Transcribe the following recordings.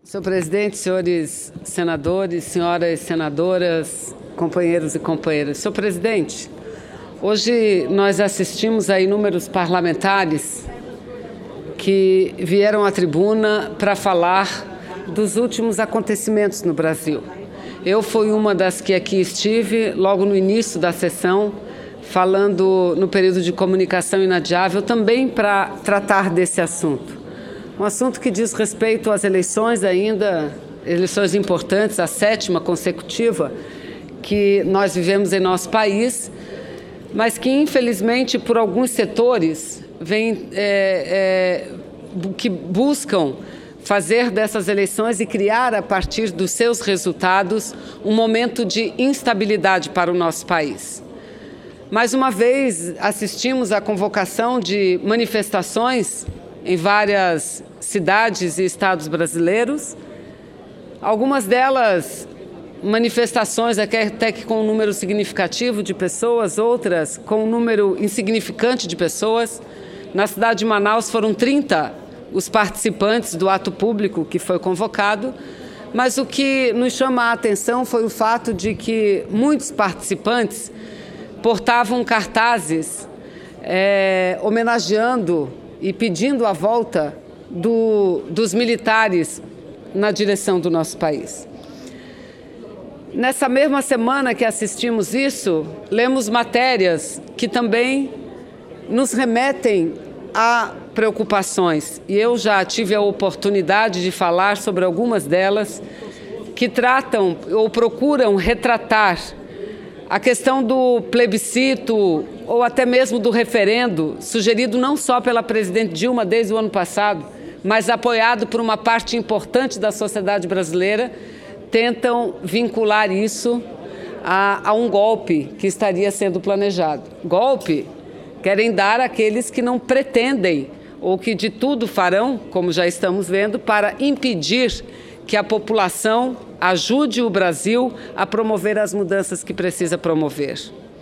Senhor presidente, senhores senadores, senhoras senadoras, companheiros e companheiras. Senhor presidente, hoje nós assistimos a inúmeros parlamentares que vieram à tribuna para falar dos últimos acontecimentos no Brasil. Eu fui uma das que aqui estive logo no início da sessão, falando no período de comunicação inadiável, também para tratar desse assunto. Um assunto que diz respeito às eleições ainda, eleições importantes, a 7ª consecutiva que nós vivemos em nosso país, mas que infelizmente por alguns setores que buscam fazer dessas eleições e criar a partir dos seus resultados um momento de instabilidade para o nosso país. Mais uma vez assistimos à convocação de manifestações em várias cidades e estados brasileiros, algumas delas manifestações até que com um número significativo de pessoas, outras com um número insignificante de pessoas. Na cidade de Manaus foram 30 os participantes do ato público que foi convocado, mas o que nos chama a atenção foi o fato de que muitos participantes portavam cartazes homenageando e pedindo a volta dos militares na direção do nosso país. Nessa mesma semana que assistimos isso, lemos matérias que também nos remetem a preocupações. E eu já tive a oportunidade de falar sobre algumas delas que tratam ou procuram retratar a questão do plebiscito ou até mesmo do referendo, sugerido não só pela presidente Dilma desde o ano passado, mas apoiado por uma parte importante da sociedade brasileira, tentam vincular isso a um golpe que estaria sendo planejado. Golpe querem dar àqueles que não pretendem ou que de tudo farão, como já estamos vendo, para impedir que a população ajude o Brasil a promover as mudanças que precisa promover.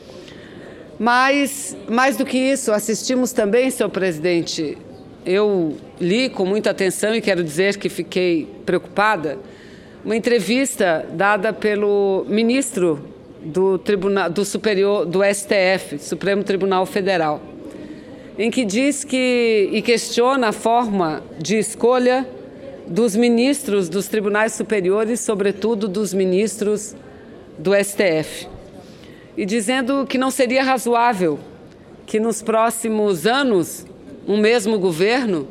Mas, mais do que isso, assistimos também, senhor presidente, eu li com muita atenção e quero dizer que fiquei preocupada, uma entrevista dada pelo ministro do Superior, do STF, Supremo Tribunal Federal, em que diz e questiona a forma de escolha dos ministros dos tribunais superiores, sobretudo dos ministros do STF, e dizendo que não seria razoável que nos próximos anos um mesmo governo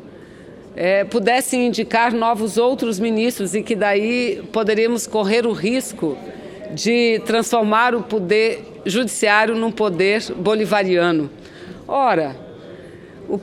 pudesse indicar novos outros ministros e que daí poderíamos correr o risco de transformar o poder judiciário num poder bolivariano. Ora, o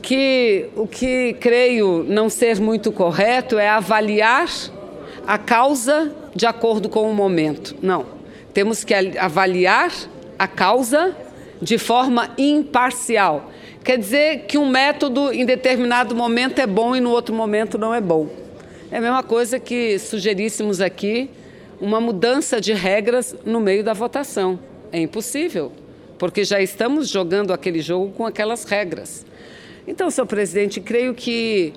que creio não ser muito correto é avaliar a causa de acordo com o momento. Não, temos que avaliar a causa de forma imparcial. Quer dizer que um método em determinado momento é bom e no outro momento não é bom. É a mesma coisa que sugeríssemos aqui uma mudança de regras no meio da votação. É impossível, porque já estamos jogando aquele jogo com aquelas regras. Então, senhor presidente, creio que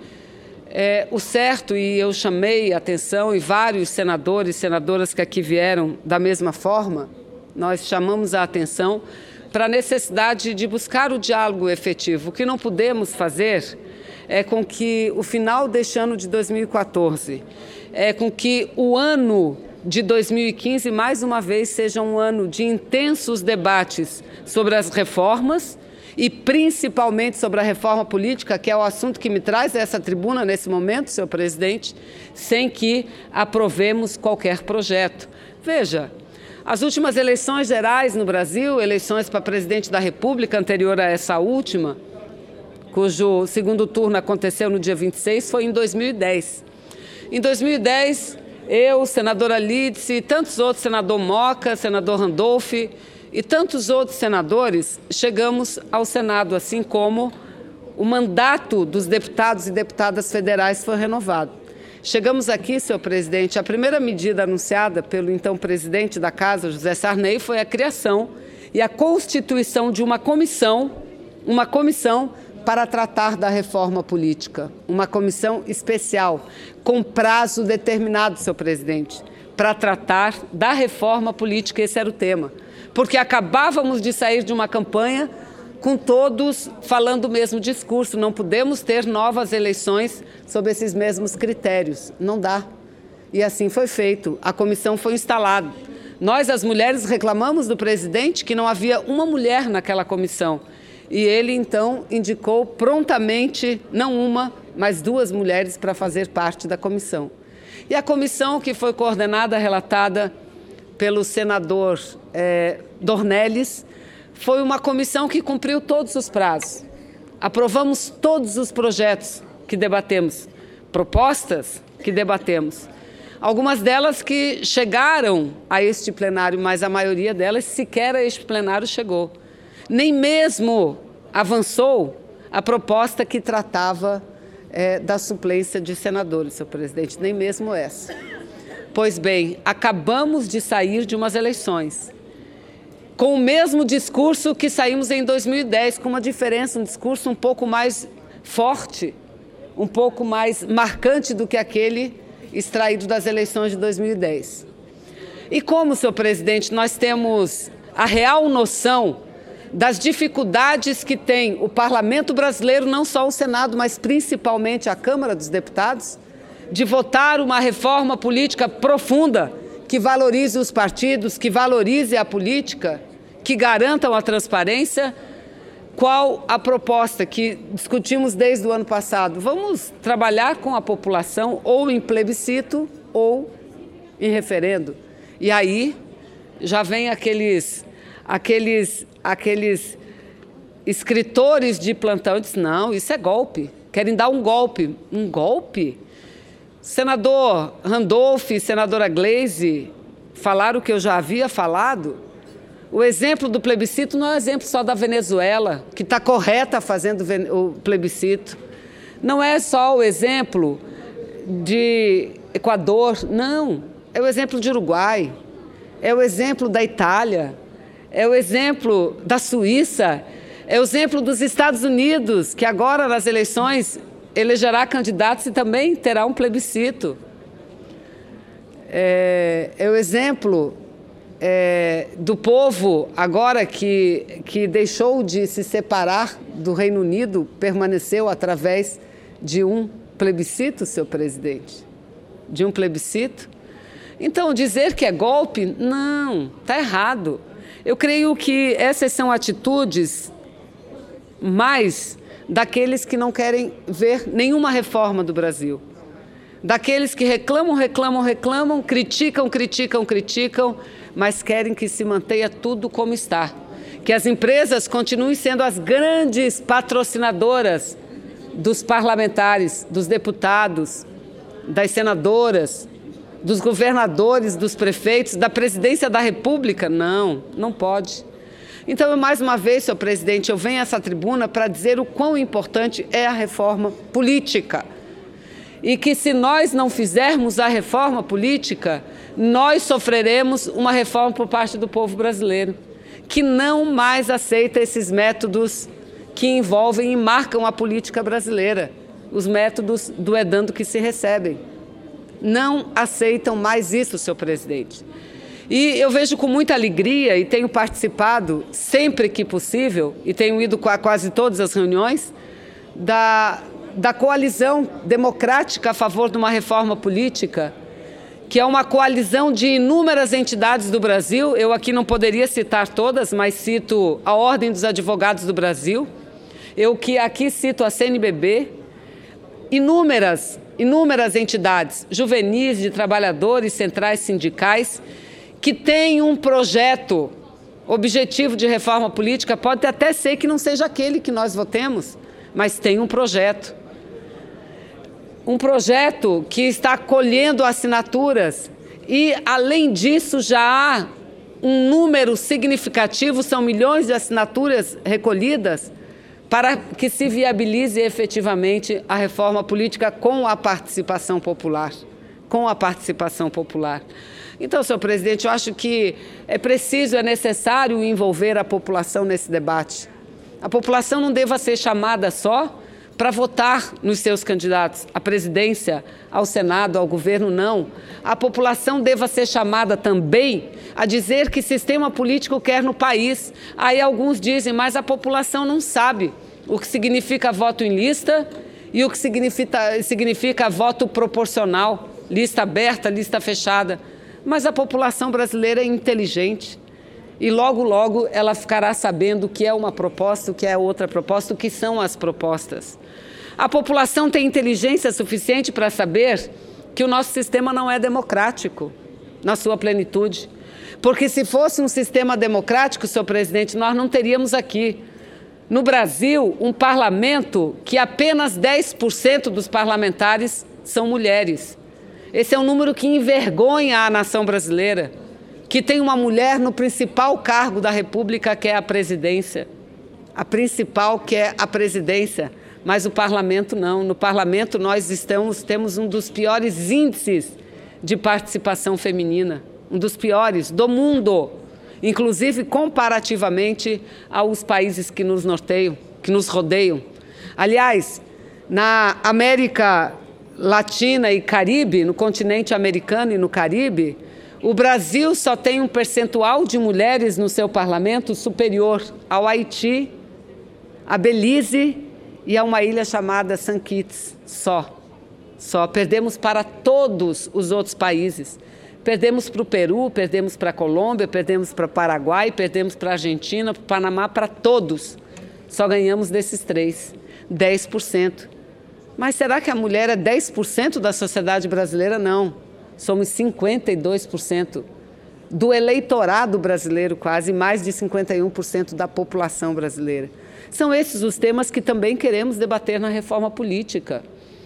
o certo, e eu chamei a atenção, e vários senadores e senadoras que aqui vieram da mesma forma, nós chamamos a atenção para a necessidade de buscar o diálogo efetivo. O que não podemos fazer é com que o final deste ano de 2014, com que o ano de 2015, mais uma vez, seja um ano de intensos debates sobre as reformas e principalmente sobre a reforma política, que é o assunto que me traz a essa tribuna nesse momento, senhor presidente, sem que aprovemos qualquer projeto. Veja, as últimas eleições gerais no Brasil, eleições para presidente da República anterior a essa última, cujo segundo turno aconteceu no dia 26, foi em 2010. Em 2010, eu, senadora Lídice, e tantos outros, senador Moca, senador Randolph e tantos outros senadores, chegamos ao Senado, assim como o mandato dos deputados e deputadas federais foi renovado. Chegamos aqui, senhor presidente, a primeira medida anunciada pelo então presidente da Casa, José Sarney, foi a criação e a constituição de uma comissão para tratar da reforma política, uma comissão especial, com prazo determinado, senhor presidente, para tratar da reforma política, esse era o tema. Porque acabávamos de sair de uma campanha com todos falando o mesmo discurso, não podemos ter novas eleições sob esses mesmos critérios, não dá. E assim foi feito, a comissão foi instalada. Nós, as mulheres, reclamamos do presidente que não havia uma mulher naquela comissão. E ele, então, indicou prontamente, não uma, mas 2 mulheres para fazer parte da comissão. E a comissão, que foi coordenada, relatada pelo senador Dornelles, foi uma comissão que cumpriu todos os prazos. Aprovamos todos os projetos que debatemos, propostas que debatemos. Algumas delas que chegaram a este plenário, mas a maioria delas sequer a este plenário chegou. Nem mesmo avançou a proposta que tratava da suplência de senadores, senhor presidente, nem mesmo essa. Pois bem, acabamos de sair de umas eleições, com o mesmo discurso que saímos em 2010, com uma diferença, um discurso um pouco mais forte, um pouco mais marcante do que aquele extraído das eleições de 2010. E como, senhor presidente, nós temos a real noção das dificuldades que tem o parlamento brasileiro, não só o Senado, mas principalmente a Câmara dos Deputados, de votar uma reforma política profunda, que valorize os partidos, que valorize a política, que garantam a transparência. Qual a proposta que discutimos desde o ano passado? Vamos trabalhar com a população ou em plebiscito ou em referendo. E aí já vem aqueles escritores de plantão e dizem, não, isso é golpe, querem dar um golpe. Um golpe? Senador Randolph e senadora Gleisi falaram o que eu já havia falado. O exemplo do plebiscito não é um exemplo só da Venezuela, que está correta fazendo o plebiscito. Não é só o exemplo de Equador, não. É o exemplo de Uruguai, é o exemplo da Itália, é o exemplo da Suíça, é o exemplo dos Estados Unidos, que agora nas eleições elegerá candidatos e também terá um plebiscito. É o exemplo do povo, agora que deixou de se separar do Reino Unido, permaneceu através de um plebiscito, senhor presidente, de um plebiscito. Então, dizer que é golpe, não, está errado. Eu creio que essas são atitudes mais daqueles que não querem ver nenhuma reforma do Brasil. Daqueles que reclamam, criticam, mas querem que se mantenha tudo como está. Que as empresas continuem sendo as grandes patrocinadoras dos parlamentares, dos deputados, das senadoras, dos governadores, dos prefeitos, da presidência da República. Não, não pode. Então, mais uma vez, senhor presidente, eu venho a essa tribuna para dizer o quão importante é a reforma política. E que se nós não fizermos a reforma política, nós sofreremos uma reforma por parte do povo brasileiro, que não mais aceita esses métodos que envolvem e marcam a política brasileira, os métodos do é dando que se recebem. Não aceitam mais isso, senhor presidente. E eu vejo com muita alegria, e tenho participado sempre que possível, e tenho ido a quase todas as reuniões, da coalizão democrática a favor de uma reforma política, que é uma coalizão de inúmeras entidades do Brasil. Eu aqui não poderia citar todas, mas cito a Ordem dos Advogados do Brasil, eu que aqui cito a CNBB, inúmeras entidades juvenis, de trabalhadores, centrais sindicais, que têm um projeto objetivo de reforma política. Pode até ser que não seja aquele que nós votemos, mas tem um projeto. Um projeto que está colhendo assinaturas e, além disso, já há um número significativo, são milhões de assinaturas recolhidas para que se viabilize efetivamente a reforma política com a participação popular. Então, senhor presidente, eu acho que é preciso, é necessário envolver a população nesse debate. A população não deva ser chamada só para votar nos seus candidatos à presidência, ao Senado, ao governo, não. A população deva ser chamada também a dizer que sistema político quer no país. Aí alguns dizem, mas a população não sabe o que significa voto em lista e o que significa voto proporcional, lista aberta, lista fechada. Mas a população brasileira é inteligente. E logo, logo, ela ficará sabendo o que é uma proposta, o que é outra proposta, o que são as propostas. A população tem inteligência suficiente para saber que o nosso sistema não é democrático na sua plenitude. Porque se fosse um sistema democrático, senhor presidente, nós não teríamos aqui, no Brasil, um parlamento que apenas 10% dos parlamentares são mulheres. Esse é um número que envergonha a nação brasileira, que tem uma mulher no principal cargo da República, que é a presidência. A principal, que é a presidência, mas o parlamento não. No parlamento nós temos um dos piores índices de participação feminina, um dos piores do mundo, inclusive comparativamente aos países que nos norteiam, que nos rodeiam. Aliás, na América Latina e Caribe, no continente americano e no Caribe, o Brasil só tem um percentual de mulheres no seu parlamento superior ao Haiti, a Belize e a uma ilha chamada St. Kitts. Só. Perdemos para todos os outros países. Perdemos para o Peru, perdemos para a Colômbia, perdemos para o Paraguai, perdemos para a Argentina, para o Panamá, para todos. Só ganhamos desses 3, 10%. Mas será que a mulher é 10% da sociedade brasileira? Não. Somos 52% do eleitorado brasileiro, quase mais de 51% da população brasileira. São esses os temas que também queremos debater na reforma política.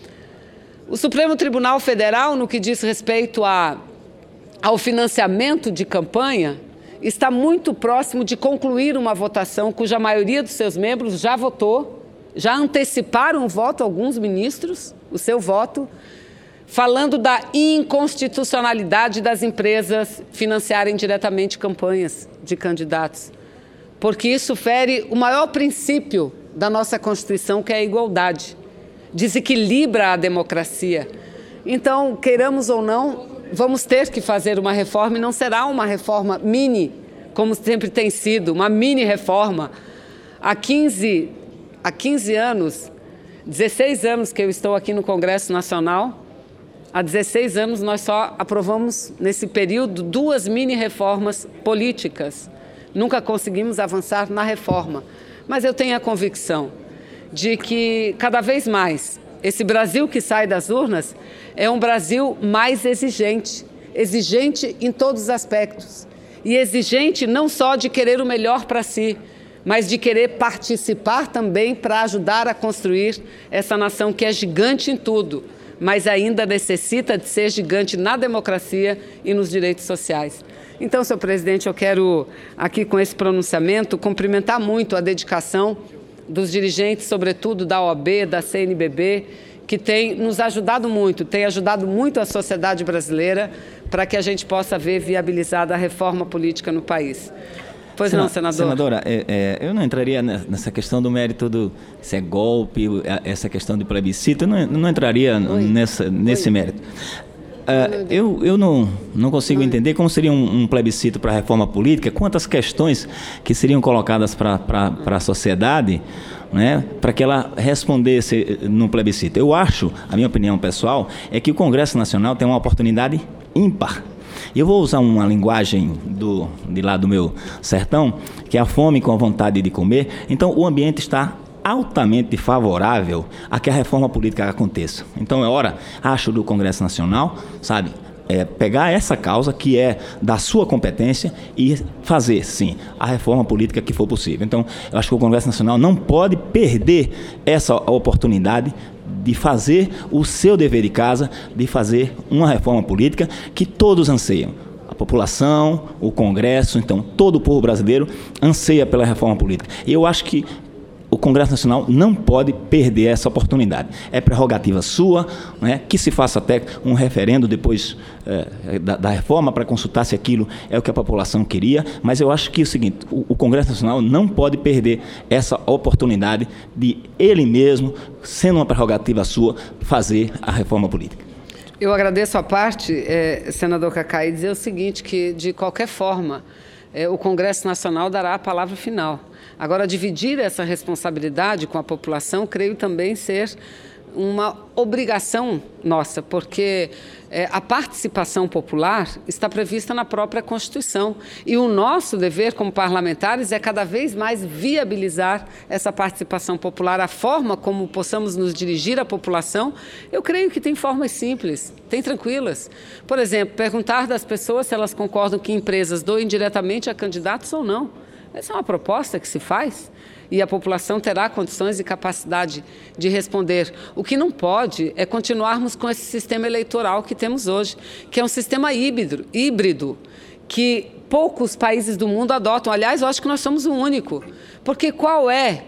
O Supremo Tribunal Federal, no que diz respeito ao financiamento de campanha, está muito próximo de concluir uma votação cuja maioria dos seus membros já votou, já anteciparam o voto, alguns ministros, o seu voto, falando da inconstitucionalidade das empresas financiarem diretamente campanhas de candidatos, porque isso fere o maior princípio da nossa Constituição, que é a igualdade, desequilibra a democracia. Então, queiramos ou não, vamos ter que fazer uma reforma, e não será uma reforma mini, como sempre tem sido, uma mini reforma. Há 15 anos, 16 anos que eu estou aqui no Congresso Nacional, há 16 anos nós só aprovamos, nesse período, 2 mini-reformas políticas. Nunca conseguimos avançar na reforma. Mas eu tenho a convicção de que, cada vez mais, esse Brasil que sai das urnas é um Brasil mais exigente. Exigente em todos os aspectos. E exigente não só de querer o melhor para si, mas de querer participar também para ajudar a construir essa nação que é gigante em tudo, mas ainda necessita de ser gigante na democracia e nos direitos sociais. Então, senhor presidente, eu quero aqui com esse pronunciamento cumprimentar muito a dedicação dos dirigentes, sobretudo da OAB, da CNBB, que tem nos ajudado muito, tem ajudado muito a sociedade brasileira para que a gente possa ver viabilizada a reforma política no país. Pois não, senador. Senadora, eu não entraria nessa questão do mérito se é golpe, essa questão de plebiscito, eu não entraria nesse mérito. Eu não consigo entender como seria um plebiscito para a reforma política, quantas questões que seriam colocadas para a sociedade, né, para que ela respondesse no plebiscito. Eu acho, a minha opinião pessoal, é que o Congresso Nacional tem uma oportunidade ímpar. Eu vou usar uma linguagem de lá do meu sertão, que é a fome com a vontade de comer. Então, o ambiente está altamente favorável a que a reforma política aconteça. Então, é hora, acho, do Congresso Nacional, sabe, pegar essa causa que é da sua competência e fazer, sim, a reforma política que for possível. Então, eu acho que o Congresso Nacional não pode perder essa oportunidade de fazer o seu dever de casa, de fazer uma reforma política que todos anseiam. A população, o Congresso, então, todo o povo brasileiro anseia pela reforma política. E eu acho que o o Congresso Nacional não pode perder essa oportunidade. É prerrogativa sua, né, que se faça até um referendo depois da reforma para consultar se aquilo é o que a população queria, mas eu acho que é o seguinte, o Congresso Nacional não pode perder essa oportunidade de ele mesmo, sendo uma prerrogativa sua, fazer a reforma política. Eu agradeço a parte, senador Cacá, e dizer o seguinte, que de qualquer forma o Congresso Nacional dará a palavra final. Agora, dividir essa responsabilidade com a população, creio também ser uma obrigação nossa, porque a participação popular está prevista na própria Constituição. E o nosso dever como parlamentares é cada vez mais viabilizar essa participação popular. A forma como possamos nos dirigir à população, eu creio que tem formas simples, tem tranquilas. Por exemplo, perguntar das pessoas se elas concordam que empresas doem diretamente a candidatos ou não. Essa é uma proposta que se faz. E a população terá condições e capacidade de responder. O que não pode é continuarmos com esse sistema eleitoral que temos hoje, que é um sistema híbrido, que poucos países do mundo adotam. Aliás, eu acho que nós somos o único. Porque qual é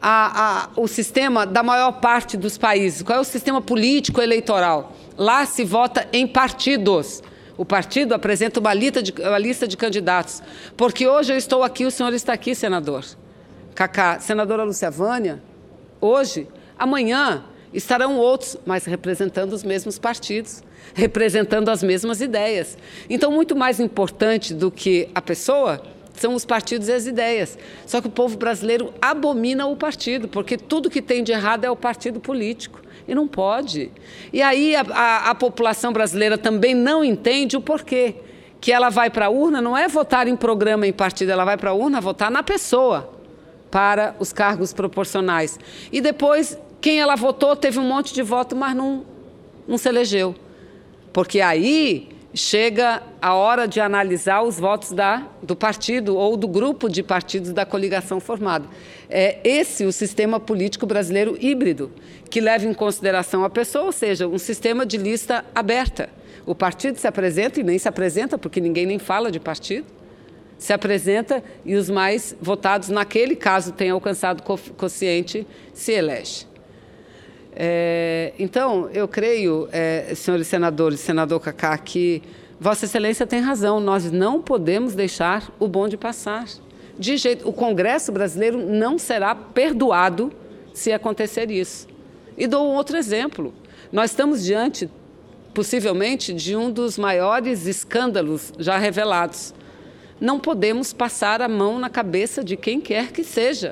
o sistema da maior parte dos países? Qual é o sistema político eleitoral? Lá se vota em partidos. O partido apresenta uma lista de candidatos. Porque hoje eu estou aqui, o senhor está aqui, senador Cacá, senadora Lúcia Vânia, hoje, amanhã, estarão outros, mas representando os mesmos partidos, representando as mesmas ideias. Então, muito mais importante do que a pessoa são os partidos e as ideias. Só que o povo brasileiro abomina o partido, porque tudo que tem de errado é o partido político. E não pode. E aí a população brasileira também não entende o porquê. Que ela vai para a urna, não é votar em programa, em partido, ela vai para a urna votar na pessoa, para os cargos proporcionais. E depois, quem ela votou teve um monte de voto, mas não se elegeu. Porque aí chega a hora de analisar os votos do partido ou do grupo de partidos da coligação formada. É esse o sistema político brasileiro híbrido, que leva em consideração a pessoa, ou seja, um sistema de lista aberta. O partido se apresenta e nem se apresenta, porque ninguém nem fala de partido. Se apresenta e os mais votados, naquele caso, têm alcançado quociente, se elege. Então, eu creio, senhores senadores, senador Cacá, que Vossa Excelência tem razão, nós não podemos deixar o bonde passar. De jeito, o Congresso brasileiro não será perdoado se acontecer isso. E dou um outro exemplo. Nós estamos diante, possivelmente, de um dos maiores escândalos já revelados. Não podemos passar a mão na cabeça de quem quer que seja.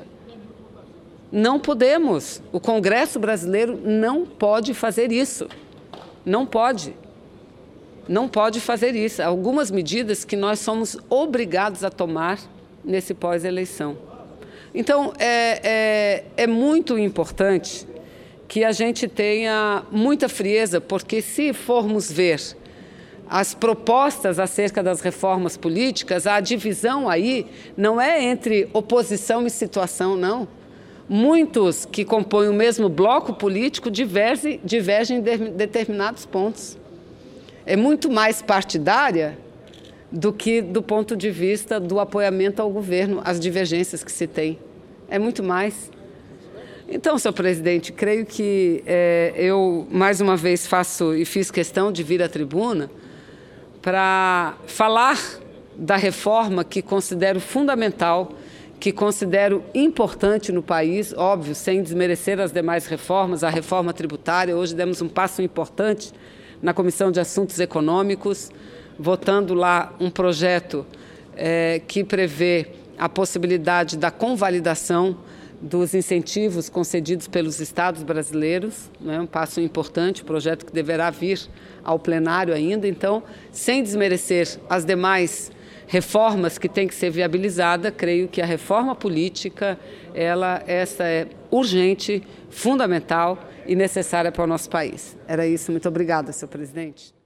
Não podemos. O Congresso brasileiro não pode fazer isso. Não pode. Não pode fazer isso. Algumas medidas que nós somos obrigados a tomar nesse pós-eleição. Então, é muito importante que a gente tenha muita frieza, porque se formos ver as propostas acerca das reformas políticas, a divisão aí não é entre oposição e situação, não. Muitos que compõem o mesmo bloco político divergem em determinados pontos. É muito mais partidária do que do ponto de vista do apoiamento ao governo, as divergências que se tem. É muito mais. Então, senhor presidente, creio que eu, mais uma vez, fiz questão de vir à tribuna para falar da reforma que considero fundamental, que considero importante no país, óbvio, sem desmerecer as demais reformas, a reforma tributária. Hoje demos um passo importante na Comissão de Assuntos Econômicos, votando lá um projeto que prevê a possibilidade da convalidação dos incentivos concedidos pelos estados brasileiros, né? Um passo importante, projeto que deverá vir ao plenário ainda. Então, sem desmerecer as demais reformas que têm que ser viabilizadas, creio que a reforma política, essa é urgente, fundamental e necessária para o nosso país. Era isso. Muito obrigada, senhor presidente.